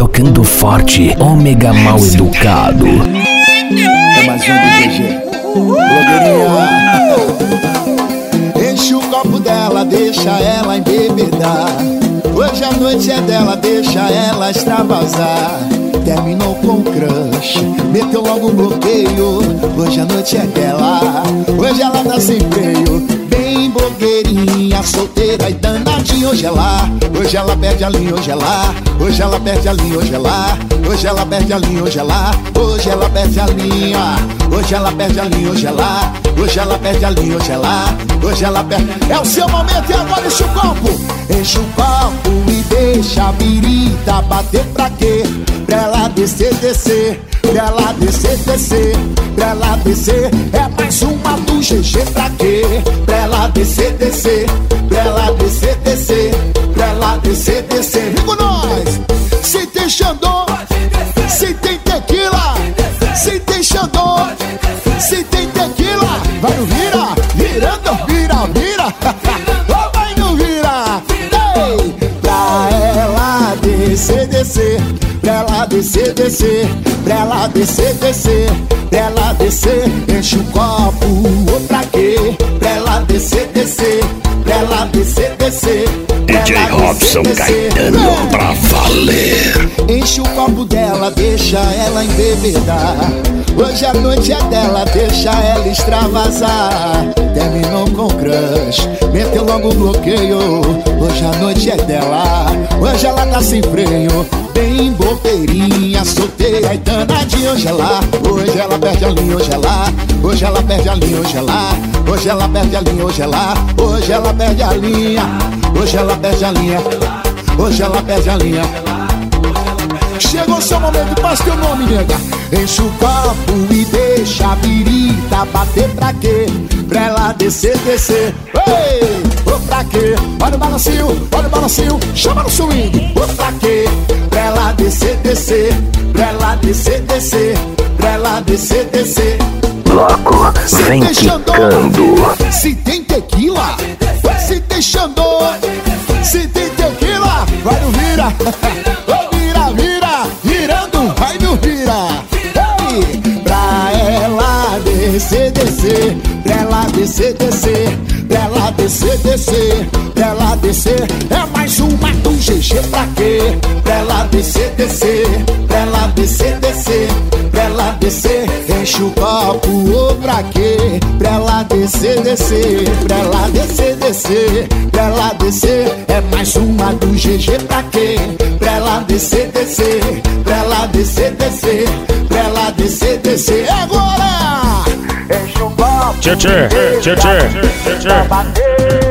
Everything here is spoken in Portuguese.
tocando forte, ômega mal educado. É mais um do GG. Blogueirinha. Enche o copo dela, deixa ela embebedar. Hoje a noite é dela, deixa ela extravasar. Terminou com o crush, meteu logo um bloqueio. Hoje a noite é dela, hoje ela tá sem freio. Bem blogueirinha, solteira e danadinha. Hoje ela perde a linha, hoje ela perde a linha, hoje ela perde a linha, hoje ela perde a linha, hoje ela perde a linha, hoje ela perde a linha, hoje ela perde. É o seu momento e agora enche o copo e deixa a birita bater pra quê? Pra ela descer, pra ela descer, pra ela descer. É mais uma do GG pra quê? Pra ela descer, pra ela descer, pra ela descer. Vem com nós! Se tem Xandô, se tem tequila, se tem Xandô, se tem tequila. Vai no vira, virando, vira. Vai no vira. Ei! Pra ela descer, pra ela descer, pra ela descer, pra ela descer. Enche o copo, ou pra quê? Pra ela descer, pra ela descer. DJ Robson Caetano pra valer. Enche o copo dela, deixa ela embebedar. Hoje a noite é dela, deixa ela extravasar. Terminou com o crush, meteu logo um bloqueio. Hoje a noite é dela, hoje ela tá sem freio. Bem blogueirinha, solteira e danadinha. Hoje ela perde a linha, hoje ela perde a linha, hoje ela perde a linha, hoje ela perde a linha, hoje ela perde a linha, hoje ela perde a linha. Chegou o seu momento, passa teu nome, nega. Enche o copo e deixa a birita bater pra quê? Pra ela descer. Ei, ô pra quê? Olha o balancinho, chama no swing. Ô pra quê? Pra ela descer, pra ela descer, pra ela descer. Louco, vem quicando. Se tem tequila, se tem Xandô, se tem tequila, vai no vira. Virando, vai no vira. Ei, pra ela descer, pra ela descer, pra ela descer, pra ela descer. É mais uma do GG pra quê? Pra ela descer, pra ela descer, pra ela descer. Enche o copo, ou pra quê? Pra ela descer, pra ela descer, pra ela descer. É mais uma do GG pra quê? Pra ela descer, pra ela descer, pra ela descer. Agora! Enche o copo, Tchê. pra bater.